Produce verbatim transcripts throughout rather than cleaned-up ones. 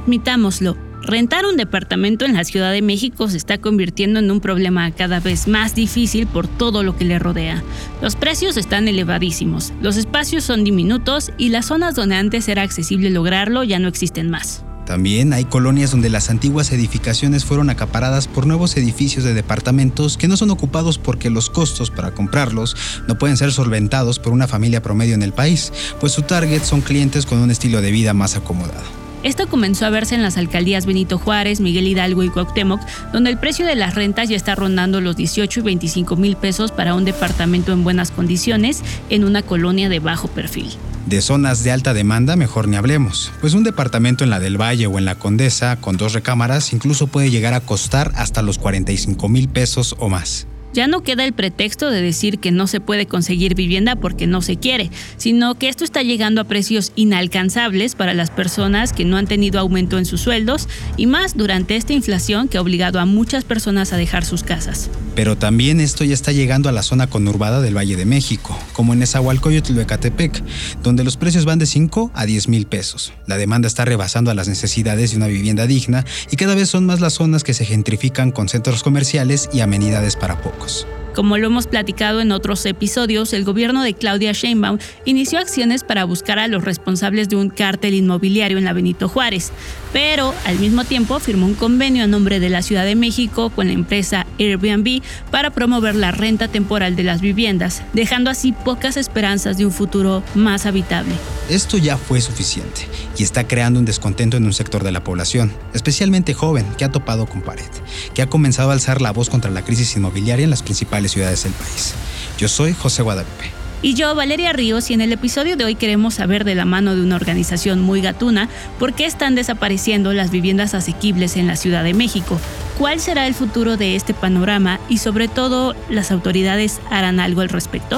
admitámoslo, rentar un departamento en la Ciudad de México se está convirtiendo en un problema cada vez más difícil por todo lo que le rodea. Los precios están elevadísimos, los espacios son diminutos y las zonas donde antes era accesible lograrlo ya no existen más. También hay colonias donde las antiguas edificaciones fueron acaparadas por nuevos edificios de departamentos que no son ocupados porque los costos para comprarlos no pueden ser solventados por una familia promedio en el país, pues su target son clientes con un estilo de vida más acomodado. Esto comenzó a verse en las alcaldías Benito Juárez, Miguel Hidalgo y Cuauhtémoc, donde el precio de las rentas ya está rondando los dieciocho y veinticinco mil pesos para un departamento en buenas condiciones en una colonia de bajo perfil. De zonas de alta demanda mejor ni hablemos, pues un departamento en la del Valle o en la Condesa con dos recámaras incluso puede llegar a costar hasta los cuarenta y cinco mil pesos o más. Ya no queda el pretexto de decir que no se puede conseguir vivienda porque no se quiere, sino que esto está llegando a precios inalcanzables para las personas que no han tenido aumento en sus sueldos y más durante esta inflación que ha obligado a muchas personas a dejar sus casas. Pero también esto ya está llegando a la zona conurbada del Valle de México, como en Nezahualcóyotl o Ecatepec, donde los precios van de cinco a diez mil pesos. La demanda está rebasando a las necesidades de una vivienda digna y cada vez son más las zonas que se gentrifican con centros comerciales y amenidades para pocos. Como lo hemos platicado en otros episodios, el gobierno de Claudia Sheinbaum inició acciones para buscar a los responsables de un cártel inmobiliario en la Benito Juárez, pero al mismo tiempo firmó un convenio a nombre de la Ciudad de México con la empresa Airbnb para promover la renta temporal de las viviendas, dejando así pocas esperanzas de un futuro más habitable. Esto ya fue suficiente y está creando un descontento en un sector de la población, especialmente joven, que ha topado con pared, que ha comenzado a alzar la voz contra la crisis inmobiliaria en las principales ciudades del país. Yo soy José Guadalupe. Y yo, Valeria Ríos, y en el episodio de hoy queremos saber de la mano de una organización muy gatuna por qué están desapareciendo las viviendas asequibles en la Ciudad de México, cuál será el futuro de este panorama y sobre todo, ¿las autoridades harán algo al respecto?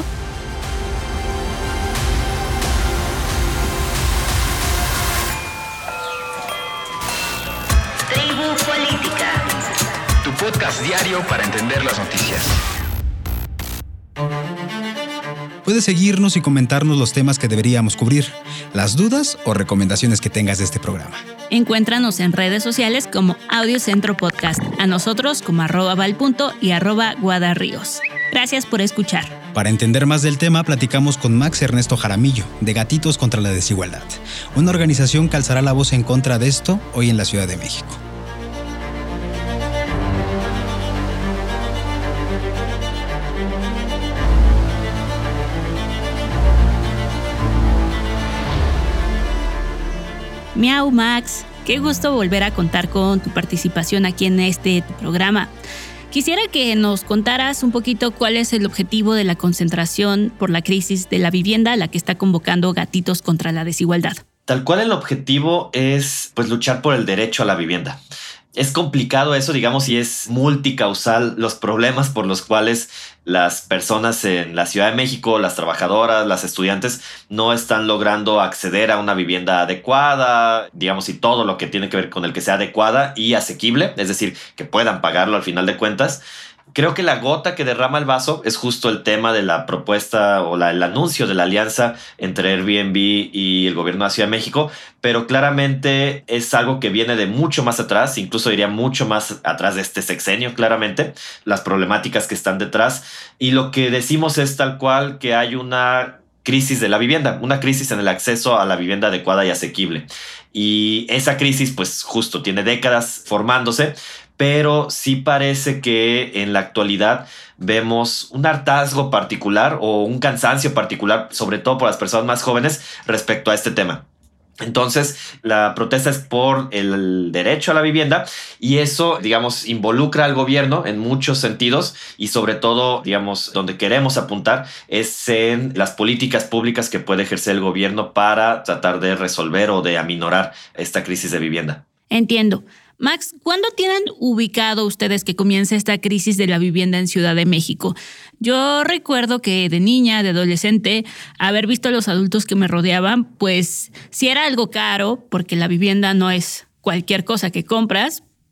Tribu Política, tu podcast diario para entender las noticias. Puedes seguirnos y comentarnos los temas que deberíamos cubrir, las dudas o recomendaciones que tengas de este programa. Encuéntranos en redes sociales como Audio Centro Podcast, a nosotros como arroba valpunto y arroba guadarríos. Gracias por escuchar. Para entender más del tema, platicamos con Max Ernesto Jaramillo, de Gatitos contra la Desigualdad, una organización que alzará la voz en contra de esto hoy en la Ciudad de México. Miau, Max, qué gusto volver a contar con tu participación aquí en este programa. Quisiera que nos contaras un poquito cuál es el objetivo de la concentración por la crisis de la vivienda a la que está convocando Gatitos contra la Desigualdad. Tal cual el objetivo es pues luchar por el derecho a la vivienda. Es complicado eso, digamos, y es multicausal los problemas por los cuales las personas en la Ciudad de México, las trabajadoras, las estudiantes, no están logrando acceder a una vivienda adecuada, digamos, y todo lo que tiene que ver con el que sea adecuada y asequible, es decir, que puedan pagarlo al final de cuentas. Creo que la gota que derrama el vaso es justo el tema de la propuesta o la, el anuncio de la alianza entre Airbnb y el gobierno de la Ciudad de México, pero claramente es algo que viene de mucho más atrás, incluso diría mucho más atrás de este sexenio, claramente, las problemáticas que están detrás. Y lo que decimos es tal cual que hay una crisis de la vivienda, una crisis en el acceso a la vivienda adecuada y asequible. Y esa crisis, pues justo tiene décadas formándose, pero sí parece que en la actualidad vemos un hartazgo particular o un cansancio particular, sobre todo por las personas más jóvenes, respecto a este tema. Entonces, la protesta es por el derecho a la vivienda y eso, digamos, involucra al gobierno en muchos sentidos y sobre todo, digamos, donde queremos apuntar es en las políticas públicas que puede ejercer el gobierno para tratar de resolver o de aminorar esta crisis de vivienda. Entiendo. Max, ¿cuándo tienen ubicado ustedes que comienza esta crisis de la vivienda en Ciudad de México? Yo recuerdo que de niña, de adolescente, haber visto a los adultos que me rodeaban, pues sí era algo caro, porque la vivienda no es cualquier cosa que compras,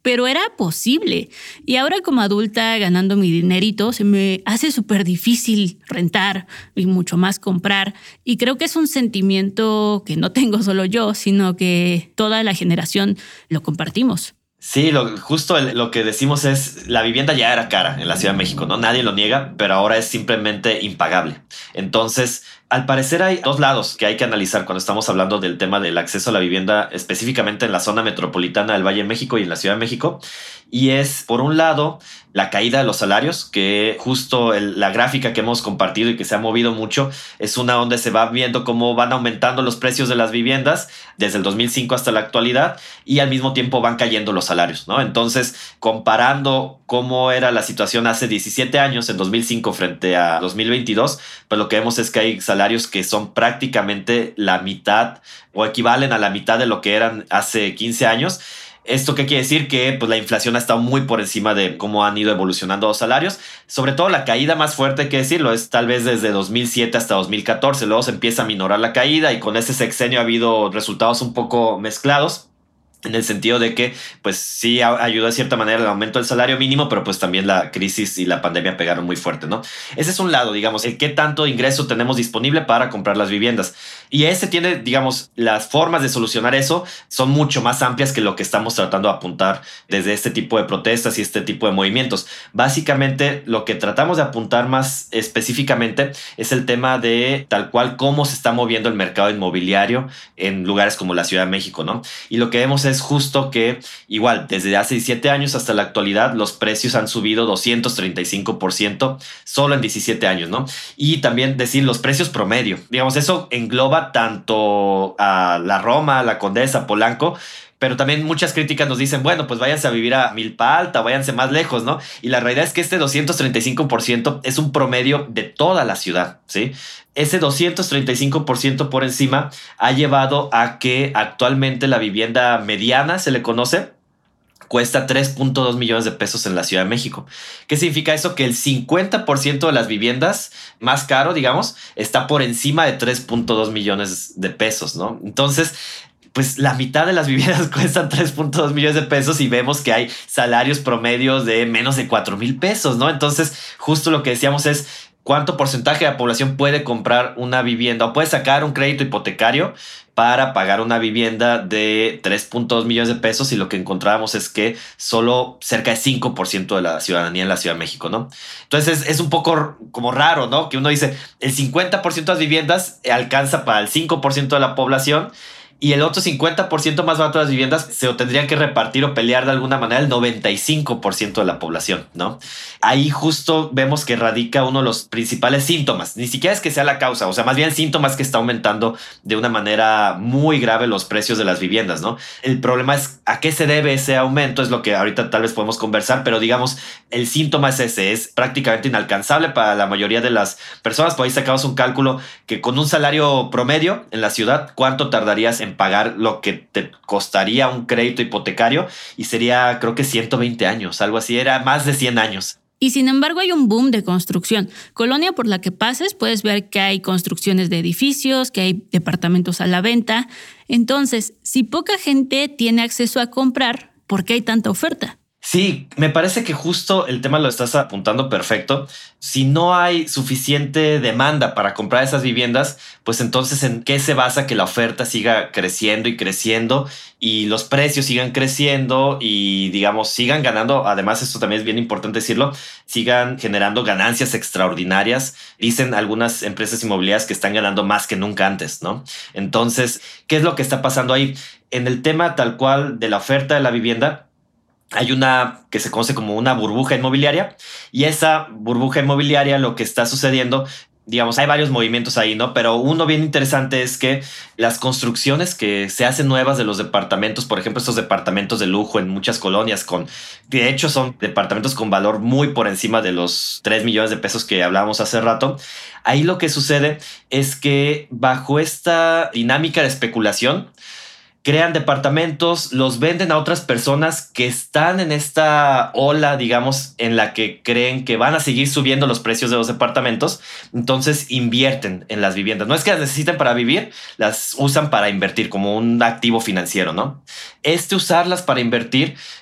pero era posible. Y ahora como adulta ganando mi dinerito, se me hace súper difícil rentar y mucho más comprar. Y creo que es un sentimiento que no tengo solo yo, sino que toda la generación lo compartimos. Sí, lo, justo el, lo que decimos es la vivienda ya era cara en la Ciudad de México, ¿no? Nadie lo niega, pero ahora es simplemente impagable. Entonces, al parecer hay dos lados que hay que analizar cuando estamos hablando del tema del acceso a la vivienda, específicamente en la zona metropolitana del Valle de México y en la Ciudad de México. Y es, por un lado, la caída de los salarios, que justo el, la gráfica que hemos compartido y que se ha movido mucho es una donde se va viendo cómo van aumentando los precios de las viviendas desde el dos mil cinco hasta la actualidad y al mismo tiempo van cayendo los salarios, ¿no? Entonces, comparando cómo era la situación hace diecisiete años, en dos mil cinco frente a dos mil veintidós, pues lo que vemos es que hay salarios que son prácticamente la mitad o equivalen a la mitad de lo que eran hace quince años. ¿Esto qué quiere decir? Que pues, la inflación ha estado muy por encima de cómo han ido evolucionando los salarios. Sobre todo la caída más fuerte, hay que decirlo, es tal vez desde dos mil siete hasta dos mil catorce. Luego se empieza a minorar la caída y con ese sexenio ha habido resultados un poco mezclados. En el sentido de que, pues sí ayudó de cierta manera el aumento del salario mínimo, pero pues también la crisis y la pandemia pegaron muy fuerte, ¿no? Ese es un lado, digamos, el qué tanto ingreso tenemos disponible para comprar las viviendas. Y ese tiene, digamos, las formas de solucionar eso son mucho más amplias que lo que estamos tratando de apuntar desde este tipo de protestas y este tipo de movimientos. Básicamente, lo que tratamos de apuntar más específicamente es el tema de tal cual cómo se está moviendo el mercado inmobiliario en lugares como la Ciudad de México, ¿no? Y lo que vemos es es justo que igual desde hace diecisiete años hasta la actualidad los precios han subido doscientos treinta y cinco por ciento solo en diecisiete años, ¿no? Y también decir los precios promedio. Digamos, eso engloba tanto a la Roma, a la Condesa, Polanco, pero también muchas críticas nos dicen, bueno, pues váyanse a vivir a Milpa Alta, váyanse más lejos, ¿no? Y la realidad es que este doscientos treinta y cinco por ciento es un promedio de toda la ciudad, ¿sí? Ese doscientos treinta y cinco por ciento por encima ha llevado a que actualmente la vivienda mediana, se le conoce, cuesta tres punto dos millones de pesos en la Ciudad de México. ¿Qué significa eso? Que el cincuenta por ciento de las viviendas más caro, digamos, está por encima de tres punto dos millones de pesos, ¿no? Entonces, pues la mitad de las viviendas cuestan tres punto dos millones de pesos y vemos que hay salarios promedios de menos de cuatro mil pesos, ¿no? Entonces, justo lo que decíamos es cuánto porcentaje de la población puede comprar una vivienda o puede sacar un crédito hipotecario para pagar una vivienda de tres punto dos millones de pesos, y lo que encontrábamos es que solo cerca de cinco por ciento de la ciudadanía en la Ciudad de México, ¿no? Entonces es, es un poco como raro, ¿no? Que uno dice el cincuenta por ciento de las viviendas alcanza para el cinco por ciento de la población y el otro cincuenta por ciento más barato de las viviendas se lo tendrían que repartir o pelear de alguna manera el noventa y cinco por ciento de la población, ¿no? Ahí justo vemos que radica uno de los principales síntomas. Ni siquiera es que sea la causa, o sea, más bien síntomas que está aumentando de una manera muy grave los precios de las viviendas, ¿no? El problema es a qué se debe ese aumento, es lo que ahorita tal vez podemos conversar, pero digamos, el síntoma es ese, es prácticamente inalcanzable para la mayoría de las personas. Por ahí sacamos un cálculo que con un salario promedio en la ciudad, ¿cuánto tardarías en pagar lo que te costaría un crédito hipotecario? Y sería, creo que ciento veinte años, algo así, era más de cien años. Y sin embargo hay un boom de construcción. Colonia por la que pases puedes ver que hay construcciones de edificios, que hay departamentos a la venta. Entonces, si poca gente tiene acceso a comprar, ¿por qué hay tanta oferta? Sí, me parece que justo el tema lo estás apuntando perfecto. Si no hay suficiente demanda para comprar esas viviendas, pues entonces ¿en qué se basa que la oferta siga creciendo y creciendo y los precios sigan creciendo y, digamos, sigan ganando? Además, esto también es bien importante decirlo, sigan generando ganancias extraordinarias. Dicen algunas empresas inmobiliarias que están ganando más que nunca antes, ¿no? Entonces, ¿qué es lo que está pasando ahí? En el tema tal cual de la oferta de la vivienda, hay una que se conoce como una burbuja inmobiliaria, y esa burbuja inmobiliaria lo que está sucediendo, digamos, hay varios movimientos ahí, ¿no? Pero uno bien interesante es que las construcciones que se hacen nuevas de los departamentos, por ejemplo, estos departamentos de lujo en muchas colonias, con, de hecho son departamentos con valor muy por encima de los tres millones de pesos que hablábamos hace rato. Ahí lo que sucede es que bajo esta dinámica de especulación, crean departamentos, los venden a otras personas que están en esta ola, digamos, en la que creen que van a seguir subiendo los precios de los departamentos. Entonces invierten en las viviendas. No es que las necesiten para vivir, las usan para invertir como un activo financiero, ¿no? Este usarlas para invertir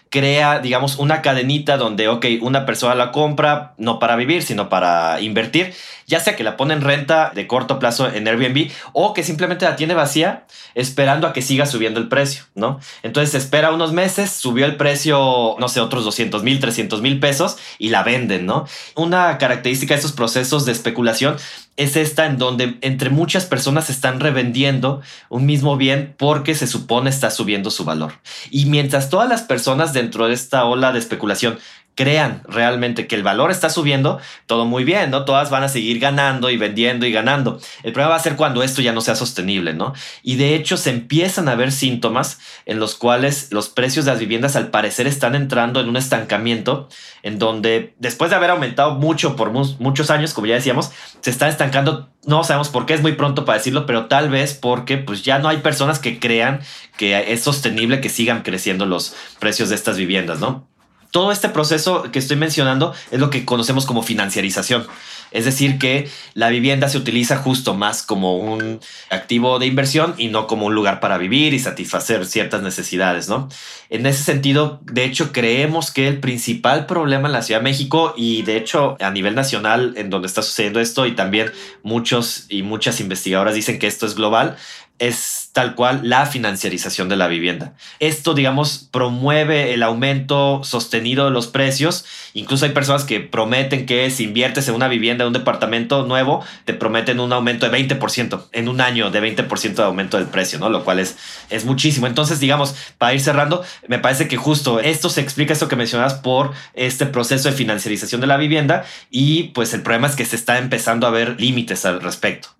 crea, digamos, una cadenita donde, ok, una persona la compra no para vivir, sino para invertir, ya sea que la pone en renta de corto plazo en Airbnb o que simplemente la tiene vacía esperando a que siga subiendo el precio, ¿no? Entonces espera unos meses, subió el precio, no sé, otros doscientos mil, trescientos mil pesos y la venden, ¿no? Una característica de estos procesos de especulación es esta en donde entre muchas personas están revendiendo un mismo bien porque se supone está subiendo su valor. Y mientras todas las personas dentro de esta ola de especulación crean realmente que el valor está subiendo, todo muy bien, ¿no? Todas van a seguir ganando y vendiendo y ganando. El problema va a ser cuando esto ya no sea sostenible, ¿no? Y de hecho se empiezan a ver síntomas en los cuales los precios de las viviendas al parecer están entrando en un estancamiento en donde después de haber aumentado mucho por mu- muchos años, como ya decíamos, se está estancando. No sabemos por qué, es muy pronto para decirlo, pero tal vez porque pues ya no hay personas que crean que es sostenible que sigan creciendo los precios de estas viviendas, ¿no? Todo este proceso que estoy mencionando es lo que conocemos como financiarización. Es decir, que la vivienda se utiliza justo más como un activo de inversión y no como un lugar para vivir y satisfacer ciertas necesidades, ¿no? En ese sentido, de hecho, creemos que el principal problema en la Ciudad de México y de hecho a nivel nacional en donde está sucediendo esto, y también muchos y muchas investigadoras dicen que esto es global, es tal cual la financiarización de la vivienda. Esto, digamos, promueve el aumento sostenido de los precios. Incluso hay personas que prometen que si inviertes en una vivienda, en un departamento nuevo, te prometen un aumento de veinte por ciento en un año, de veinte por ciento de aumento del precio, ¿no? Lo cual es, es muchísimo. Entonces, digamos, para ir cerrando, me parece que justo esto se explica, esto que mencionabas, por este proceso de financiarización de la vivienda, y pues el problema es que se está empezando a ver límites al respecto.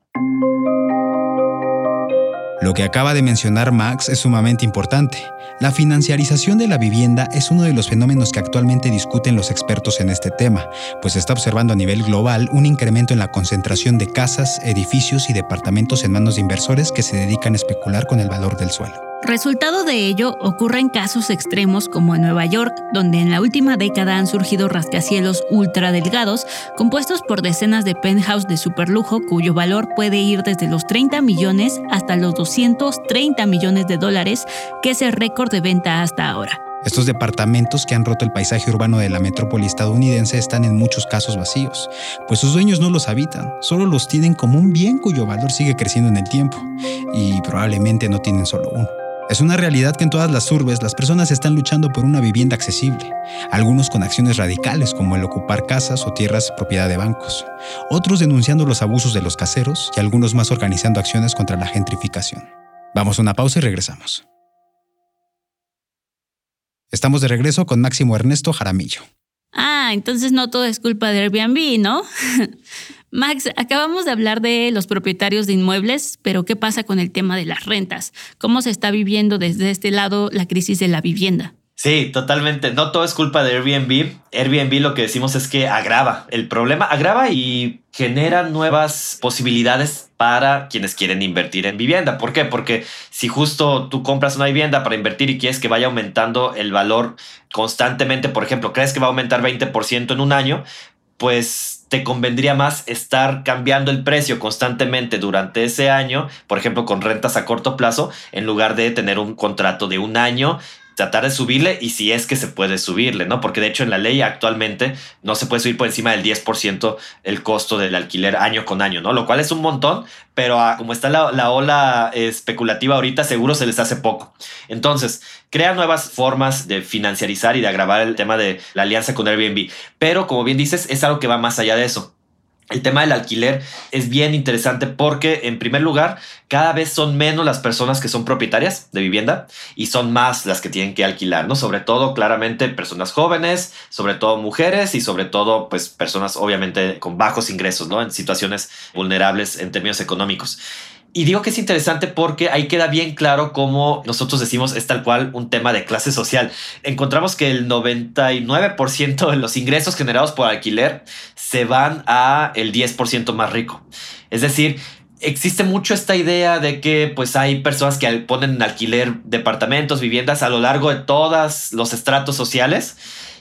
Lo que acaba de mencionar Max es sumamente importante. La financiarización de la vivienda es uno de los fenómenos que actualmente discuten los expertos en este tema, pues se está observando a nivel global un incremento en la concentración de casas, edificios y departamentos en manos de inversores que se dedican a especular con el valor del suelo. Resultado de ello ocurre en casos extremos como en Nueva York, donde en la última década han surgido rascacielos ultra delgados, compuestos por decenas de penthouse de superlujo cuyo valor puede ir desde los treinta millones hasta los doscientos treinta millones de dólares, que es el récord de venta hasta ahora. Estos departamentos que han roto el paisaje urbano de la metrópoli estadounidense están en muchos casos vacíos, pues sus dueños no los habitan, solo los tienen como un bien cuyo valor sigue creciendo en el tiempo, y probablemente no tienen solo uno. Es una realidad que en todas las urbes las personas están luchando por una vivienda accesible, algunos con acciones radicales como el ocupar casas o tierras propiedad de bancos, otros denunciando los abusos de los caseros y algunos más organizando acciones contra la gentrificación. Vamos a una pausa y regresamos. Estamos de regreso con Máximo Ernesto Jaramillo. Ah, entonces no todo es culpa de Airbnb, ¿no? Max, acabamos de hablar de los propietarios de inmuebles, pero ¿qué pasa con el tema de las rentas? ¿Cómo se está viviendo desde este lado la crisis de la vivienda? Sí, totalmente. No todo es culpa de Airbnb. Airbnb lo que decimos es que agrava el problema, agrava y genera nuevas posibilidades para quienes quieren invertir en vivienda. ¿Por qué? Porque si justo tú compras una vivienda para invertir y quieres que vaya aumentando el valor constantemente, por ejemplo, crees que va a aumentar veinte por ciento en un año, pues te convendría más estar cambiando el precio constantemente durante ese año, por ejemplo, con rentas a corto plazo, en lugar de tener un contrato de un año, tratar de subirle, y si es que se puede subirle, ¿no? Porque de hecho en la ley actualmente no se puede subir por encima del diez por ciento el costo del alquiler año con año, ¿no? Lo cual es un montón, pero a, como está la, la ola especulativa ahorita, seguro se les hace poco. Entonces, crea nuevas formas de financiarizar y de agravar el tema de la alianza con Airbnb. Pero como bien dices, es algo que va más allá de eso. El tema del alquiler es bien interesante porque, en primer lugar, cada vez son menos las personas que son propietarias de vivienda y son más las que tienen que alquilar, ¿no? Sobre todo, claramente, personas jóvenes, sobre todo mujeres y sobre todo, pues, personas obviamente con bajos ingresos, ¿no? En situaciones vulnerables en términos económicos. Y digo que es interesante porque ahí queda bien claro cómo nosotros decimos es tal cual un tema de clase social. Encontramos que el noventa y nueve por ciento de los ingresos generados por alquiler se van a el diez por ciento más rico. Es decir, existe mucho esta idea de que pues hay personas que ponen en alquiler departamentos, viviendas a lo largo de todos los estratos sociales.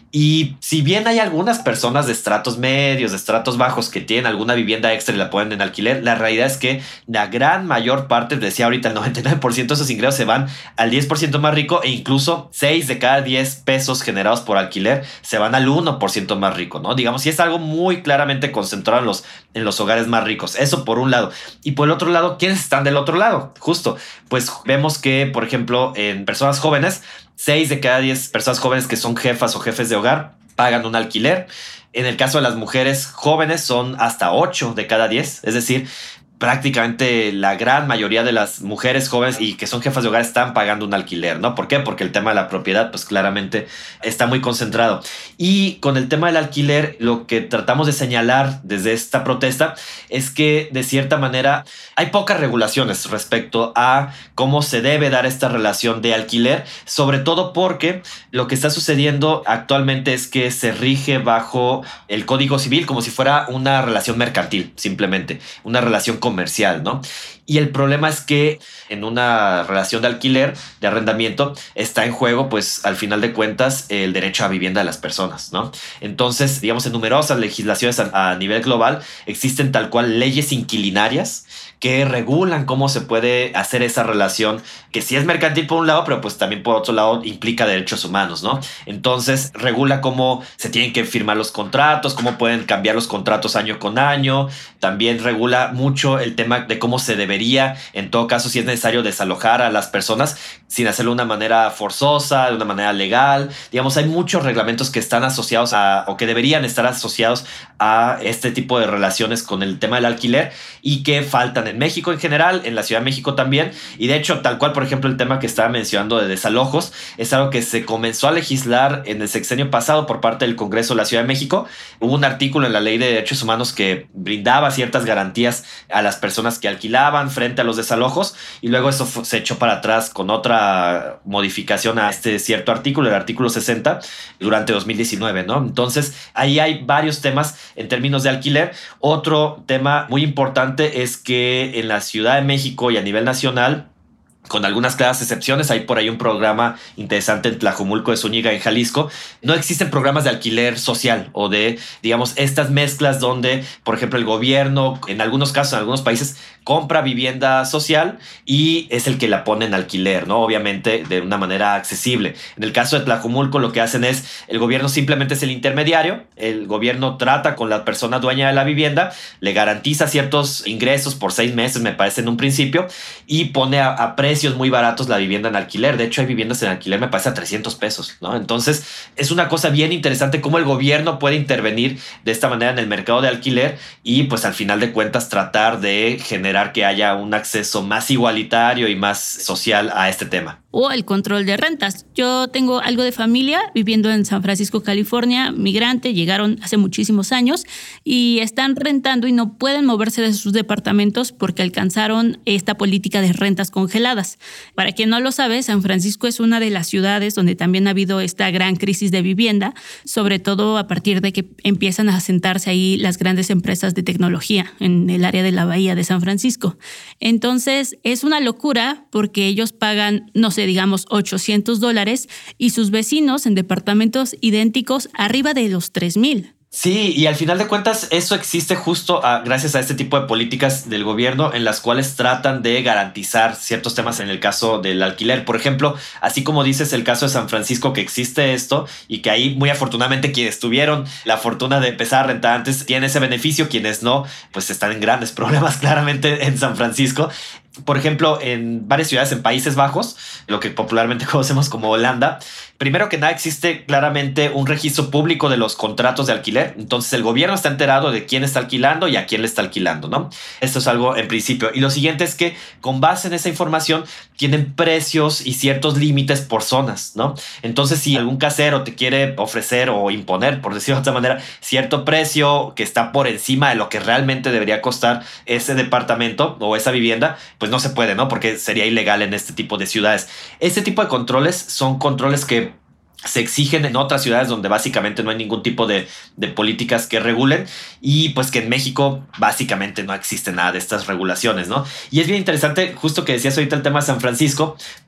Y si bien hay algunas personas de estratos medios, de estratos bajos que tienen alguna vivienda extra y la ponen en alquiler, la realidad es que la gran mayor parte, decía ahorita, el noventa y nueve por ciento de esos ingresos se van al diez por ciento más rico, e incluso seis de cada diez pesos generados por alquiler se van al uno por ciento más rico, ¿no? Digamos, y es algo muy claramente concentrado en los, en los hogares más ricos. Eso por un lado. Y por el otro lado, ¿quiénes están del otro lado? Justo, pues vemos que, por ejemplo, en personas jóvenes, seis de cada diez personas jóvenes que son jefas o jefes de hogar pagan un alquiler. En el caso de las mujeres jóvenes son hasta ocho de cada diez. Es decir, prácticamente la gran mayoría de las mujeres jóvenes y que son jefas de hogar están pagando un alquiler, ¿no? ¿Por qué? Porque el tema de la propiedad, pues claramente está muy concentrado. Y con el tema del alquiler, lo que tratamos de señalar desde esta protesta es que, de cierta manera, hay pocas regulaciones respecto a cómo se debe dar esta relación de alquiler, sobre todo porque lo que está sucediendo actualmente es que se rige bajo el Código Civil como si fuera una relación mercantil, simplemente, una relación comercial, ¿no? Y el problema es que en una relación de alquiler, de arrendamiento, está en juego, pues, al final de cuentas, el derecho a vivienda de las personas, ¿no? Entonces, digamos, en numerosas legislaciones a, a nivel global existen tal cual leyes inquilinarias que regulan cómo se puede hacer esa relación, que sí es mercantil por un lado, pero pues también por otro lado implica derechos humanos, ¿no? Entonces regula cómo se tienen que firmar los contratos, cómo pueden cambiar los contratos año con año. También regula mucho el tema de cómo se debería, en todo caso, si es necesario, desalojar a las personas sin hacerlo de una manera forzosa, de una manera legal. Digamos, hay muchos reglamentos que están asociados a, o que deberían estar asociados a este tipo de relaciones con el tema del alquiler y que faltan en México en general, en la Ciudad de México también. Y de hecho, tal cual, por ejemplo, el tema que estaba mencionando de desalojos es algo que se comenzó a legislar en el sexenio pasado por parte del Congreso de la Ciudad de México. Hubo un artículo en la Ley de Derechos Humanos que brindaba ciertas garantías a las personas que alquilaban frente a los desalojos, y luego eso se echó para atrás con otra modificación a este cierto artículo, el artículo sesenta, durante dos mil diecinueve, ¿no? Entonces, ahí hay varios temas en términos de alquiler. Otro tema muy importante es que en la Ciudad de México y a nivel nacional, con algunas claras excepciones, hay por ahí un programa interesante en Tlajumulco de Zúñiga, en Jalisco. No existen programas de alquiler social o de, digamos, estas mezclas donde, por ejemplo, el gobierno, en algunos casos, en algunos países, compra vivienda social y es el que la pone en alquiler, ¿no? Obviamente de una manera accesible. En el caso de Tlajumulco, lo que hacen es, el gobierno simplemente es el intermediario, el gobierno trata con la persona dueña de la vivienda, le garantiza ciertos ingresos por seis meses, me parece, en un principio, y pone a, a precios muy baratos la vivienda en alquiler. De hecho, hay viviendas en alquiler, me parece, a trescientos pesos, ¿no? Entonces, es una cosa bien interesante cómo el gobierno puede intervenir de esta manera en el mercado de alquiler y, pues, al final de cuentas, tratar de generar que haya un acceso más igualitario y más social a este tema. O el control de rentas. Yo tengo algo de familia viviendo en San Francisco, California, migrante, llegaron hace muchísimos años y están rentando y no pueden moverse de sus departamentos porque alcanzaron esta política de rentas congeladas. Para quien no lo sabe, San Francisco es una de las ciudades donde también ha habido esta gran crisis de vivienda, sobre todo a partir de que empiezan a asentarse ahí las grandes empresas de tecnología en el área de la bahía de San Francisco. Entonces, es una locura porque ellos pagan, no sé, digamos ochocientos dólares y sus vecinos en departamentos idénticos arriba de los tres mil. Sí, y al final de cuentas eso existe justo a, gracias a este tipo de políticas del gobierno en las cuales tratan de garantizar ciertos temas en el caso del alquiler. Por ejemplo, así como dices el caso de San Francisco, que existe esto y que ahí muy afortunadamente quienes tuvieron la fortuna de empezar a rentar antes tienen ese beneficio, quienes no, pues están en grandes problemas claramente en San Francisco. Por ejemplo, en varias ciudades en Países Bajos, lo que popularmente conocemos como Holanda, primero que nada existe claramente un registro público de los contratos de alquiler. Entonces el gobierno está enterado de quién está alquilando y a quién le está alquilando, ¿no? Esto es algo en principio. Y lo siguiente es que con base en esa información tienen precios y ciertos límites por zonas, ¿no? Entonces si algún casero te quiere ofrecer o imponer, por decirlo de otra manera, cierto precio que está por encima de lo que realmente debería costar ese departamento o esa vivienda, pues no se puede, ¿no? Porque sería ilegal en este tipo de ciudades. Este tipo de controles son controles que se exigen en otras ciudades donde básicamente no hay ningún tipo de, de políticas que regulen y pues que en México básicamente no existe nada de estas regulaciones, ¿no? Y es bien interesante justo que decías ahorita el tema de San Francisco,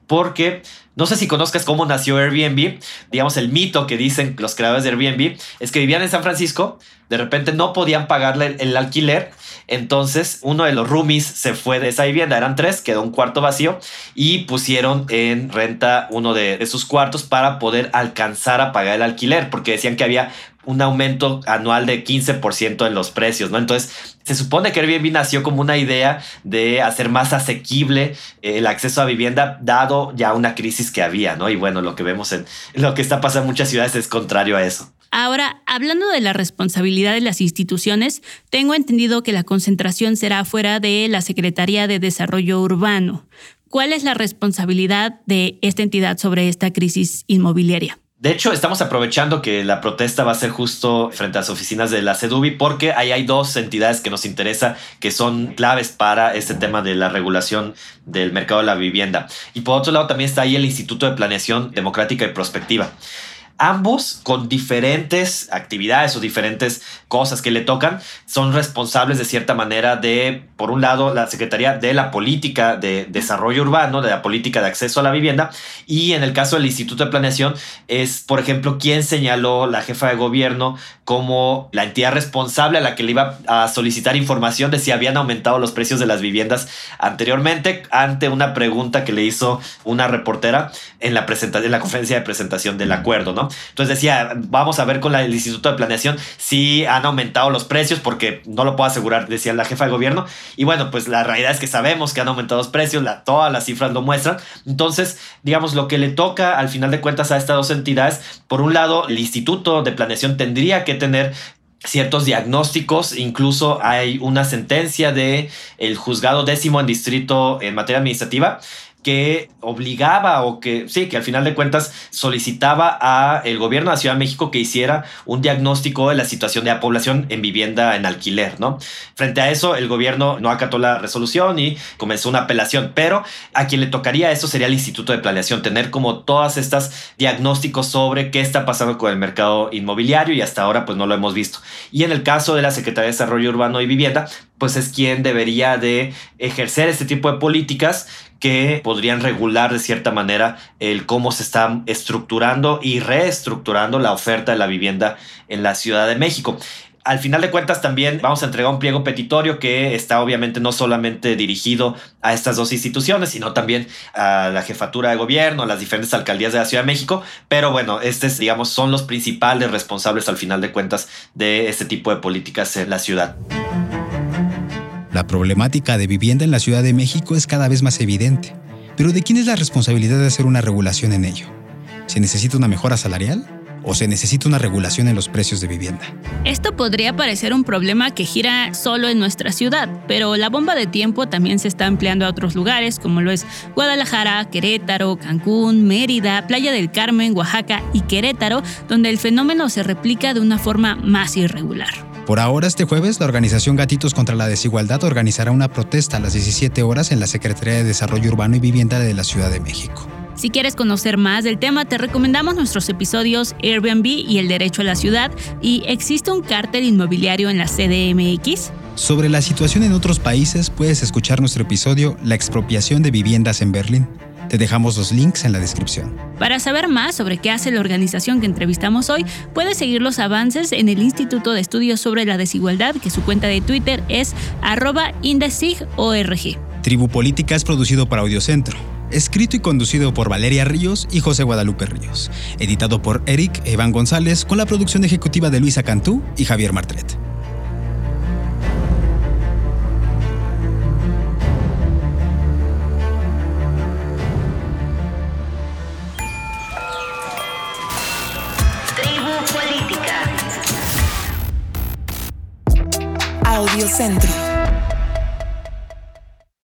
porque no sé si conozcas cómo nació Airbnb. Digamos, el mito que dicen los creadores de Airbnb es que vivían en San Francisco, de repente no podían pagarle el, el alquiler, entonces uno de los roomies se fue de esa vivienda, eran tres, quedó un cuarto vacío y pusieron en renta uno de, de sus cuartos para poder alcanzar a pagar el alquiler, porque decían que había un aumento anual de quince por ciento en los precios, ¿no? Entonces, se supone que Airbnb nació como una idea de hacer más asequible el acceso a vivienda, dado ya una crisis que había, ¿no? Y bueno, lo que vemos en lo que está pasando en muchas ciudades es contrario a eso. Ahora, hablando de la responsabilidad de las instituciones, tengo entendido que la concentración será fuera de la Secretaría de Desarrollo Urbano. ¿Cuál es la responsabilidad de esta entidad sobre esta crisis inmobiliaria? De hecho, estamos aprovechando que la protesta va a ser justo frente a las oficinas de la Seduvi, porque ahí hay dos entidades que nos interesa, que son claves para este tema de la regulación del mercado de la vivienda. Y por otro lado también está ahí el Instituto de Planeación Democrática y Prospectiva. Ambos, con diferentes actividades o diferentes cosas que le tocan, son responsables de cierta manera de, por un lado, la Secretaría de la Política de Desarrollo Urbano, de la Política de Acceso a la Vivienda, y en el caso del Instituto de Planeación es, por ejemplo, quien señaló la jefa de gobierno como la entidad responsable a la que le iba a solicitar información de si habían aumentado los precios de las viviendas anteriormente, ante una pregunta que le hizo una reportera en la, presenta- en la conferencia de presentación del acuerdo, ¿no? Entonces decía, vamos a ver con la, el Instituto de Planeación si han aumentado los precios, porque no lo puedo asegurar, decía la jefa de gobierno. Y bueno, pues la realidad es que sabemos que han aumentado los precios, la, todas las cifras lo muestran. Entonces, digamos, lo que le toca al final de cuentas a estas dos entidades, por un lado, el Instituto de Planeación tendría que tener ciertos diagnósticos, incluso hay una sentencia de el juzgado décimo en distrito en materia administrativa que obligaba o que sí, que al final de cuentas solicitaba a el gobierno de la Ciudad de México que hiciera un diagnóstico de la situación de la población en vivienda en alquiler, ¿no? Frente a eso, el gobierno no acató la resolución y comenzó una apelación, pero a quien le tocaría eso sería el Instituto de Planeación, tener como todas estas diagnósticos sobre qué está pasando con el mercado inmobiliario, y hasta ahora pues no lo hemos visto. Y en el caso de la Secretaría de Desarrollo Urbano y Vivienda, pues es quien debería de ejercer este tipo de políticas que podrían regular de cierta manera el cómo se está estructurando y reestructurando la oferta de la vivienda en la Ciudad de México. Al final de cuentas también vamos a entregar un pliego petitorio que está obviamente no solamente dirigido a estas dos instituciones, sino también a la jefatura de gobierno, a las diferentes alcaldías de la Ciudad de México. Pero bueno, estos, digamos, son los principales responsables al final de cuentas de este tipo de políticas en la ciudad. La problemática de vivienda en la Ciudad de México es cada vez más evidente. Pero ¿de quién es la responsabilidad de hacer una regulación en ello? ¿Se necesita una mejora salarial? ¿O se necesita una regulación en los precios de vivienda? Esto podría parecer un problema que gira solo en nuestra ciudad, pero la bomba de tiempo también se está ampliando a otros lugares, como lo es Guadalajara, Querétaro, Cancún, Mérida, Playa del Carmen, Oaxaca y Querétaro, donde el fenómeno se replica de una forma más irregular. Por ahora, este jueves, la organización Gatitos contra la Desigualdad organizará una protesta a las diecisiete horas en la Secretaría de Desarrollo Urbano y Vivienda de la Ciudad de México. Si quieres conocer más del tema, te recomendamos nuestros episodios Airbnb y el derecho a la ciudad y ¿existe un cártel inmobiliario en la C D M X? Sobre la situación en otros países, puedes escuchar nuestro episodio La expropiación de viviendas en Berlín. Te dejamos los links en la descripción. Para saber más sobre qué hace la organización que entrevistamos hoy, puedes seguir los avances en el Instituto de Estudios sobre la Desigualdad, que su cuenta de Twitter es arroba indesigorg. Tribu Política es producido por Audiocentro. Escrito y conducido por Valeria Ríos y José Guadalupe Ríos. Editado por Eric e Iván González, con la producción ejecutiva de Luisa Cantú y Javier Martret. Tribu Política. Audiocentro.